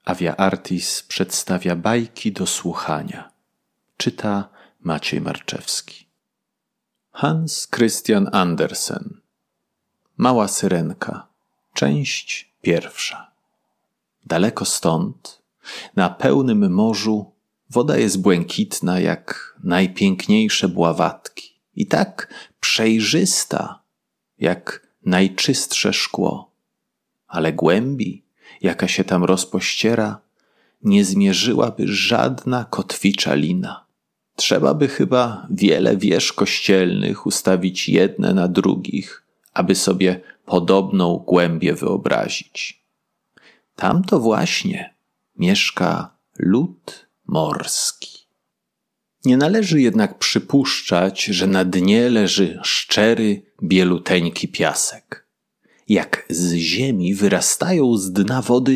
Avia Artis przedstawia bajki do słuchania. Czyta Maciej Marczewski. Hans Christian Andersen. Mała syrenka. Część pierwsza. Daleko stąd, na pełnym morzu, woda jest błękitna jak najpiękniejsze bławatki i tak przejrzysta jak najczystsze szkło. Ale głębi, jaka się tam rozpościera, nie zmierzyłaby żadna kotwicza lina. Trzeba by chyba wiele wież kościelnych ustawić jedne na drugich, aby sobie podobną głębię wyobrazić. Tam to właśnie mieszka lud morski. Nie należy jednak przypuszczać, że na dnie leży szczery, bieluteńki piasek. Jak z ziemi wyrastają z dna wody